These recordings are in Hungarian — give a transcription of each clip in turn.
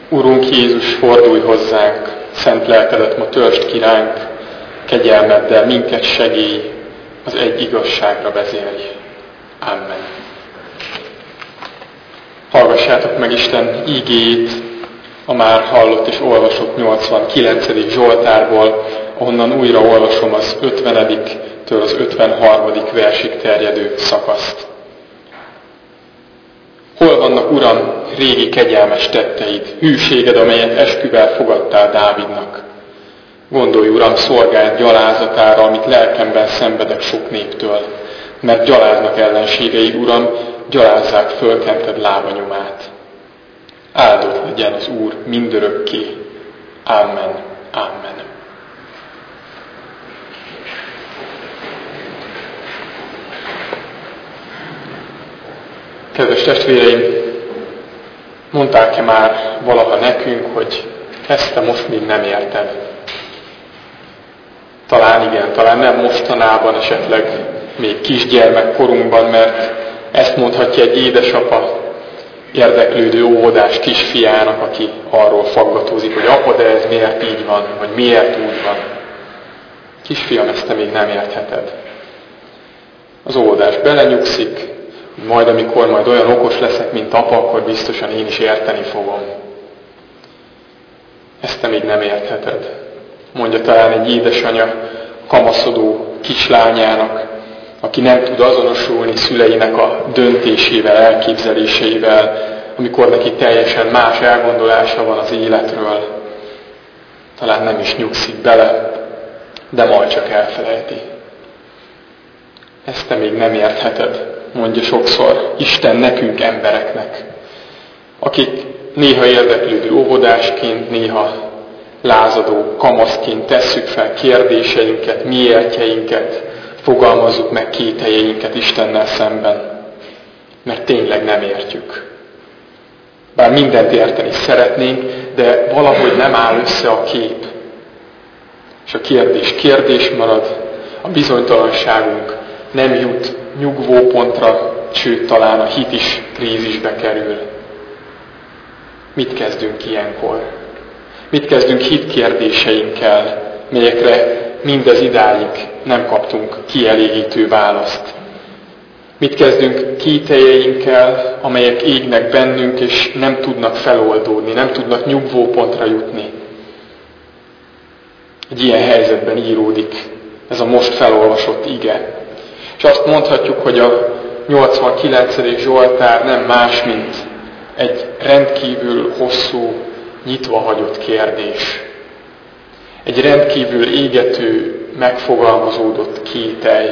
Urunk Jézus, fordulj hozzánk, szent lelkedet ma törst ki ránk, kegyelmeddel minket segélj, az egy igazságra vezérj. Amen. Hallgassátok meg Isten ígéjét, a már hallott és olvasott 89. Zsoltárból, ahonnan újra olvasom az 50-től az 53. versig terjedő szakaszt. Hol vannak, Uram, régi kegyelmes tetteid, hűséged, amelyet esküvel fogadtál Dávidnak? Gondolj, Uram, szolgáld gyalázatára, amit lelkemben szenvedek sok néptől, mert gyaláznak ellenségeid, Uram, gyalázzák fölkented lábanyomát. Áldott legyen az Úr mindörökké. Amen. Amen. Kedves testvéreim, mondták-e már valaha nekünk, hogy ezt te most még nem érted? Talán igen, talán nem mostanában, esetleg még kisgyermekkorunkban, mert ezt mondhatja egy édesapa érdeklődő óvodás kisfiának, aki arról faggatózik, hogy apa, de ez miért így van, vagy miért úgy van. Kisfiam, ezt te még nem értheted. Az óvodás belenyugszik, majd amikor majd olyan okos leszek, mint apa, akkor biztosan én is érteni fogom. Ezt te még nem értheted. Mondja talán egy édesanya kamaszodó kislányának, aki nem tud azonosulni szüleinek a döntésével, elképzeléseivel, amikor neki teljesen más elgondolása van az életről. Talán nem is nyugszik bele, de majd csak elfelejti. Ezt te még nem értheted, mondja sokszor Isten nekünk, embereknek, akik néha érdeklődő óvodásként, néha lázadó kamaszként tesszük fel kérdéseinket, miértjeinket, fogalmazzuk meg kételjeinket Istennel szemben, mert tényleg nem értjük. Bár mindent érteni szeretnénk, de valahogy nem áll össze a kép. És a kérdés marad, a bizonytalanságunk nem jut nyugvópontra, sőt talán a hit is krízisbe kerül. Mit kezdünk ilyenkor? Mit kezdünk hitkérdéseinkkel, melyekre mindez idáig nem kaptunk kielégítő választ? Mit kezdünk kételjeinkkel, amelyek égnek bennünk, és nem tudnak feloldódni, nem tudnak nyugvópontra jutni? Egy ilyen helyzetben íródik ez a most felolvasott ige. És azt mondhatjuk, hogy a 89. Zsoltár nem más, mint egy rendkívül hosszú, nyitva hagyott kérdés. Egy rendkívül égető, megfogalmazódott kételj.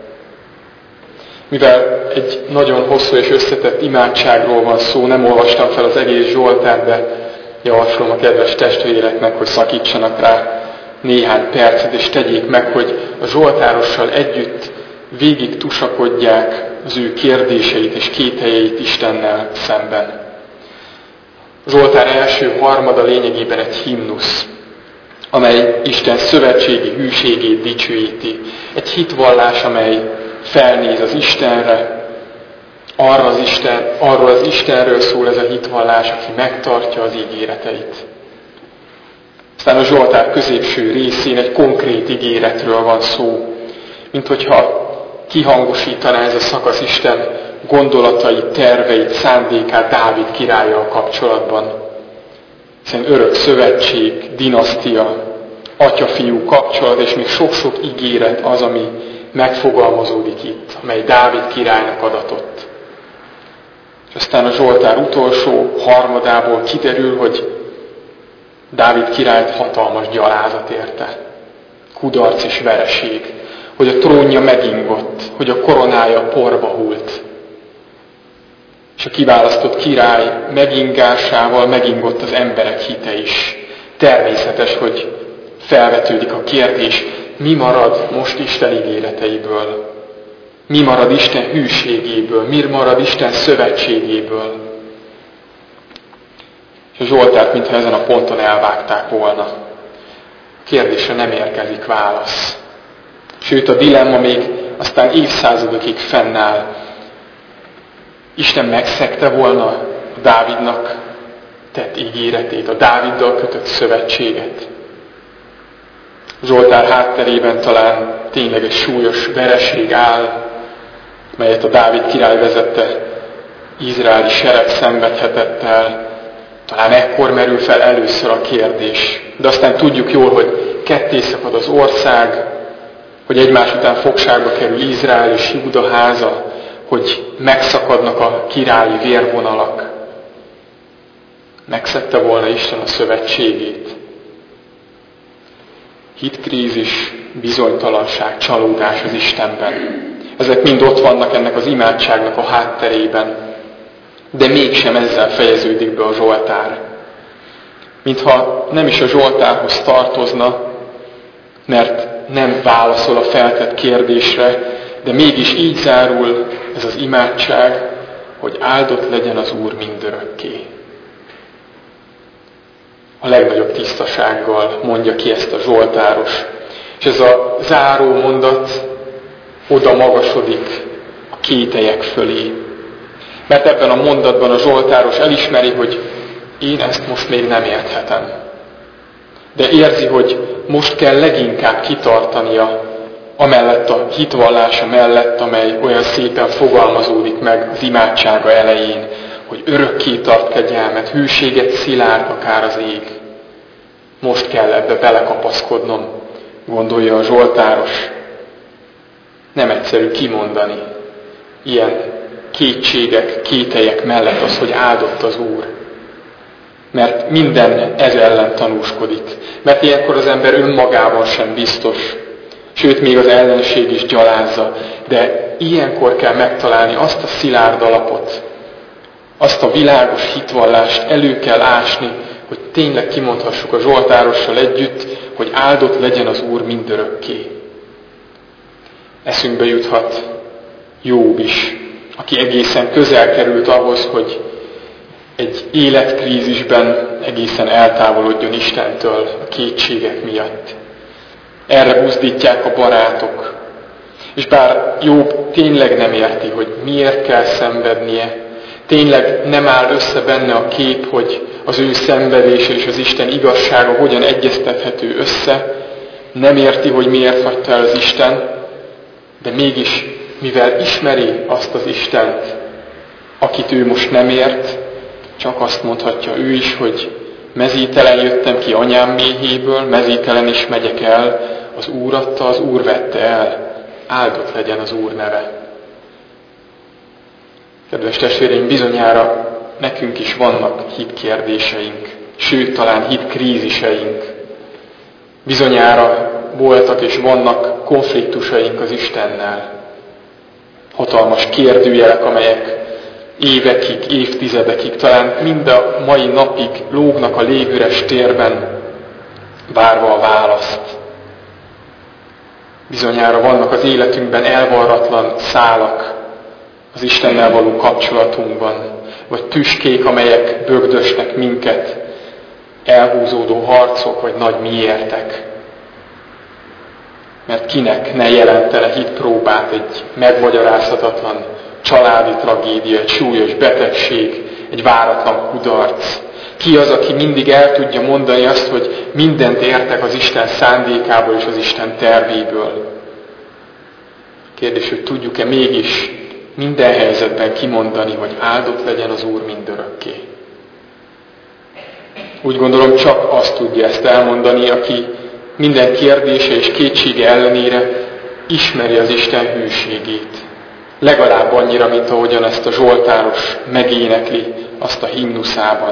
Mivel egy nagyon hosszú és összetett imádságról van szó, nem olvastam fel az egész Zsoltárt, de javaslom a kedves testvéreknek, hogy szakítsanak rá néhány percet, és tegyék meg, hogy a zsoltárossal együtt végig tusakodják az ő kérdéseit és kételjeit Istennel szemben. A Zsoltár első harmada lényegében egy himnusz, amely Isten szövetségi hűségét dicsőíti. Egy hitvallás, amely felnéz az Istenre, arról az Istenről szól ez a hitvallás, aki megtartja az ígéreteit. Aztán a Zsoltár középső részén egy konkrét ígéretről van szó, mint hogyha kihangosítaná ez a szakasz Isten gondolatait, terveit, szándékát Dávid királlyal kapcsolatban. Hiszen örök szövetség, dinasztia, atya-fiú kapcsolat, és még sok-sok ígéret az, ami megfogalmazódik itt, amely Dávid királynak adatott. És aztán a Zsoltár utolsó harmadából kiderül, hogy Dávid királyt hatalmas gyalázat érte. Kudarc és vereség, hogy a trónja megingott, hogy a koronája porba hult. És a kiválasztott király megingásával megingott az emberek hite is. Természetes, hogy felvetődik a kérdés, mi marad most Isten ígéreteiből? Mi marad Isten hűségéből? Mi marad Isten szövetségéből? És a Zsoltárt, mintha ezen a ponton elvágták volna. A kérdésre nem érkezik válasz. Sőt, a dilemma még aztán évszázadokig fennáll. Isten megszegte volna Dávidnak tett ígéretét, a Dáviddal kötött szövetséget. Zsoltár hátterében talán tényleg egy súlyos vereség áll, melyet a Dávid király vezette izraeli sereg szenvedhetett el. Talán ekkor merül fel először a kérdés. De aztán tudjuk jól, hogy ketté szakad az ország, hogy egymás után fogságba kerül Izrael és Júda háza, hogy megszakadnak a királyi vérvonalak. Megszegte volna Isten a szövetségét. Hitkrízis, bizonytalanság, csalódás az Istenben. Ezek mind ott vannak ennek az imádságnak a hátterében. De mégsem ezzel fejeződik be a Zsoltár. Mintha nem is a Zsoltárhoz tartozna, mert nem válaszol a feltett kérdésre, de mégis így zárul ez az imádság, hogy áldott legyen az Úr mindörökké. A legnagyobb tisztasággal mondja ki ezt a zsoltáros. És ez a záró mondat oda magasodik a kételyek fölé. Mert ebben a mondatban a zsoltáros elismeri, hogy én ezt most még nem érthetem. De érzi, hogy most kell leginkább kitartania amellett a hitvallása mellett, amely olyan szépen fogalmazódik meg az imádsága elején, hogy örökké tart kegyelmet, hűséget szilárd akár az ég. Most kell ebbe belekapaszkodnom, gondolja a zsoltáros. Nem egyszerű kimondani ilyen kétségek, kételyek mellett az, hogy áldott az Úr. Mert minden ez ellen tanúskodik. Mert ilyenkor az ember önmagában sem biztos. Sőt, még az ellenség is gyalázza. De ilyenkor kell megtalálni azt a szilárd alapot, azt a világos hitvallást elő kell ásni, hogy tényleg kimondhassuk a zsoltárossal együtt, hogy áldott legyen az Úr mindörökké. Eszünkbe juthat Jób is, aki egészen közel került ahhoz, hogy egy életkrízisben egészen eltávolodjon Istentől a kétségek miatt. Erre buzdítják a barátok. És bár Jób tényleg nem érti, hogy miért kell szenvednie, tényleg nem áll össze benne a kép, hogy az ő szenvedése és az Isten igazsága hogyan egyeztethető össze, nem érti, hogy miért hagyta el az Isten, de mégis, mivel ismeri azt az Istent, akit ő most nem ért, csak azt mondhatja ő is, hogy mezítelen jöttem ki anyám méhéből, mezítelen is megyek el, az Úr adta, az Úr vette el, áldott legyen az Úr neve. Kedves testvéreim, bizonyára nekünk is vannak hitkérdéseink, sőt, talán hitkríziseink. Bizonyára voltak és vannak konfliktusaink az Istennel. Hatalmas kérdőjelek, amelyek évekig, évtizedekig, talán mind a mai napig lógnak a légüres térben, várva a választ. Bizonyára vannak az életünkben elvarratlan szálak az Istennel való kapcsolatunkban, vagy tüskék, amelyek bögdösnek minket, elhúzódó harcok, vagy nagy miértek. Mert kinek ne jelentene hitpróbát egy megmagyarázhatatlan családi tragédia, egy súlyos betegség, egy váratlan kudarc. Ki az, aki mindig el tudja mondani azt, hogy mindent értek az Isten szándékából és az Isten tervéből? Kérdés, hogy tudjuk-e mégis minden helyzetben kimondani, hogy áldott legyen az Úr mindörökké? Úgy gondolom, csak azt tudja ezt elmondani, aki minden kérdése és kétsége ellenére ismeri az Isten hűségét. Legalább annyira, mint ahogyan ezt a zsoltáros megénekli azt a himnuszában.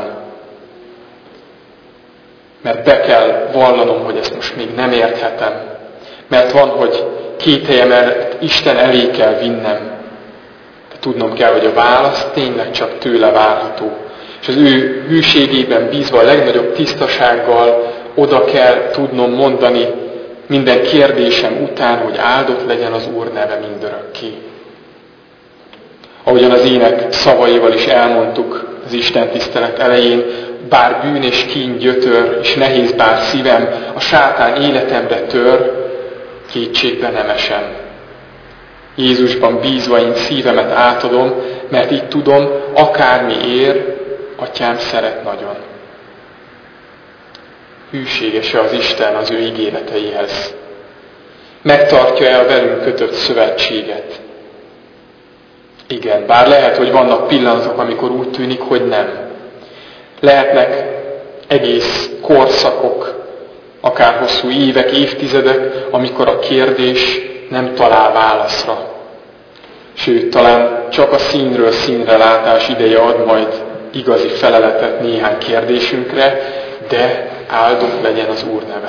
Mert be kell vallanom, hogy ezt most még nem érthetem. Mert van, hogy kételjem, mert Isten elé kell vinnem. De tudnom kell, hogy a válasz tényleg csak tőle várható. És az ő hűségében bízva a legnagyobb tisztasággal oda kell tudnom mondani minden kérdésem után, hogy áldott legyen az Úr neve mindörökké. Ahogyan az ének szavaival is elmondtuk az Isten tisztelet elején, bár bűn és kín gyötör, és nehéz bár szívem, a sátán életembe tör, kétségbe nem esem. Jézusban bízva én szívemet átadom, mert így tudom, akármi ér, Atyám szeret nagyon. Hűséges-e az Isten az ő ígéreteihez? Megtartja-e a velünk kötött szövetséget? Igen, bár lehet, hogy vannak pillanatok, amikor úgy tűnik, hogy nem. Lehetnek egész korszakok, akár hosszú évek, évtizedek, amikor a kérdés nem talál válaszra. Sőt, talán csak a színről színre látás ideje ad majd igazi feleletet néhány kérdésünkre, de áldott legyen az Úr neve.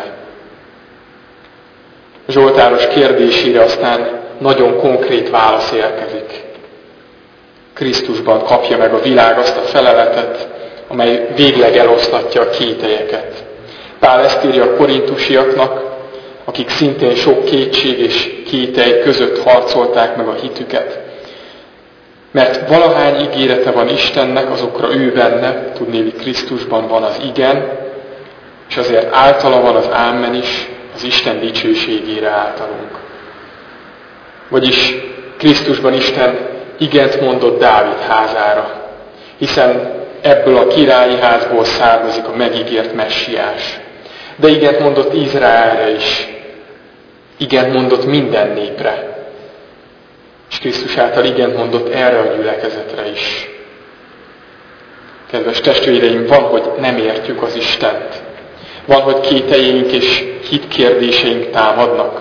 Zsoltáros kérdésére aztán nagyon konkrét válasz érkezik. Krisztusban kapja meg a világ azt a feleletet, amely végleg eloszlatja a kételyeket. Pál ezt írja a korintusiaknak, akik szintén sok kétség és kételj között harcolták meg a hitüket. Mert valahány ígérete van Istennek, azokra ő benne, tudnéli Krisztusban van az igen, és azért általa van az ámen is, az Isten dicsőségére általunk. Vagyis Krisztusban Isten igent mondott Dávid házára, hiszen ebből a királyi házból származik a megígért messiás. De igent mondott Izraelre is, igent mondott minden népre, és Krisztus által igent mondott erre a gyülekezetre is. Kedves testvéreim, van, hogy nem értjük az Istent. Van, hogy kételjeink és hitkérdéseink támadnak.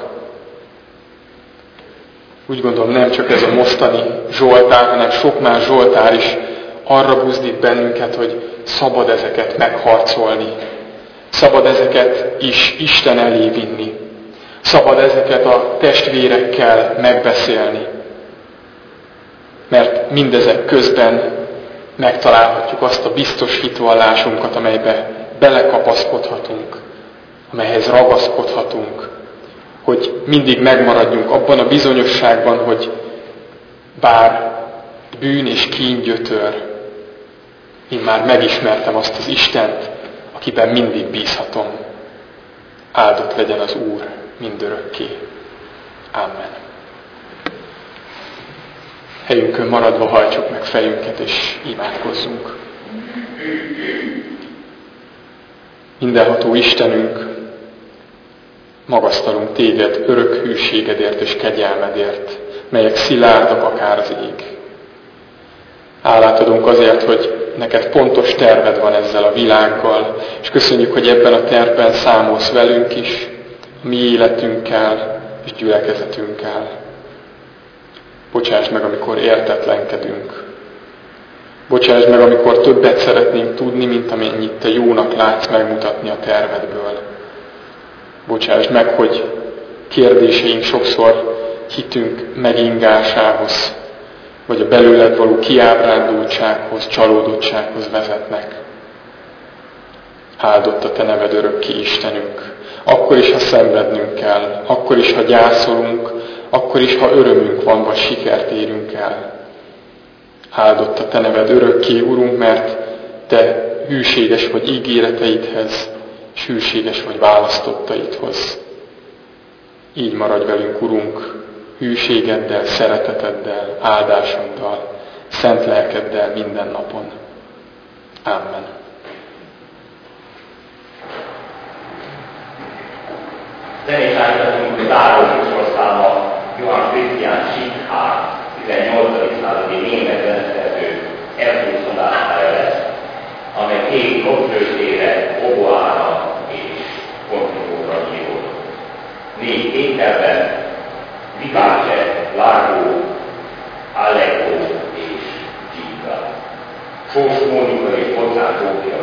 Úgy gondolom, nem csak ez a mostani Zsoltár, hanem sok más Zsoltár is arra buzdít bennünket, hogy szabad ezeket megharcolni. Szabad ezeket is Isten elé vinni. Szabad ezeket a testvérekkel megbeszélni. Mert mindezek közben megtalálhatjuk azt a biztos hitvallásunkat, amelybe belekapaszkodhatunk, amelyhez ragaszkodhatunk, hogy mindig megmaradjunk abban a bizonyosságban, hogy bár bűn és kín gyötör, én már megismertem azt az Istent, akiben mindig bízhatom. Áldott legyen az Úr mindörökké. Amen. Helyünkön maradva hajtsuk meg fejünket, és imádkozzunk. Mindenható Istenünk, magasztalunk téged örök hűségedért és kegyelmedért, melyek szilárdak akár az ég. Hálát adunk azért, hogy neked pontos terved van ezzel a világgal, és köszönjük, hogy ebben a tervben számolsz velünk is, a mi életünkkel és gyülekezetünkkel. Bocsáss meg, amikor értetlenkedünk. Bocsáss meg, amikor többet szeretnénk tudni, mint amennyit te jónak látsz megmutatni a tervedből. Bocsáss meg, hogy kérdéseink sokszor hitünk megingásához, vagy a belőled való kiábrándultsághoz, csalódottsághoz vezetnek. Áldott a te neved örökké, Istenünk. Akkor is, ha szenvednünk kell, akkor is, ha gyászolunk, akkor is, ha örömünk van, vagy sikert érünk el. Áldott a te neved örökké, Urunk, mert te hűséges vagy ígéreteidhez, és hűséges vagy választottaidhoz. Így maradj velünk, Urunk, hűségeddel, szereteteddel, áldásoddal, szent lelkeddel minden napon. Amen. Zenésárgyatunk záró műsorszáma Johann Christian Schickhardt, 18. századi német zeneszerző Erfurt szonátája lesz, amely 2 rockfőtére, oboára és kontrabóra írott. 4 ételben Vivace, Largo, Allegro és Giga. Sós Mónika és Bocsánat Zsófia